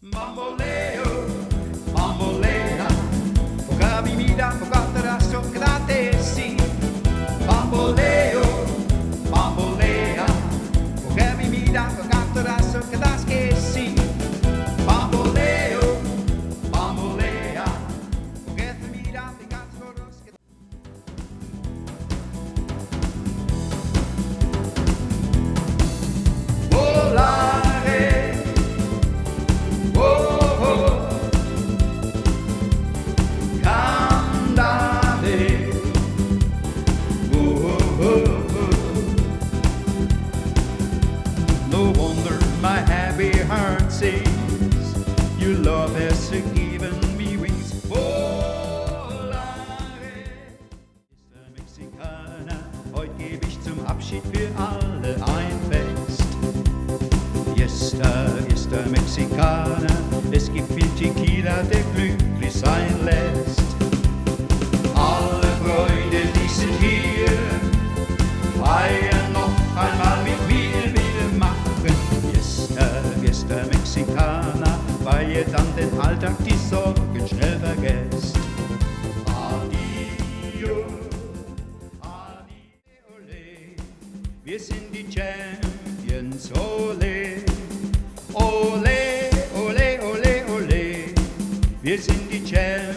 Bamboleo, bambolea, poca mi mira, poca terrazzo che da te sì. Bamboleo, bambolea, poca mi mira, poca terrazzo che da che sì. Bamboleo, bambolea, poca mi mira, poca terrazzo che no wonder my happy heart sings. Your love has given me wings. Volare. Mr. Mexikaner, heute gebe ich zum Abschied für alle ein Fest. Mr. Mexikaner, es gibt viel Tequila, der glücklich sein lässt. Alle Freunde, die sind hier, feiern noch einmal mit mir, wir machen Mr. Mexikaner, weil ihr dann den Alltag, die Sorgen schnell vergesst. Adio, adio, ole, wir sind die Champions, ole, ole, ole, ole, ole, wir sind die Champions.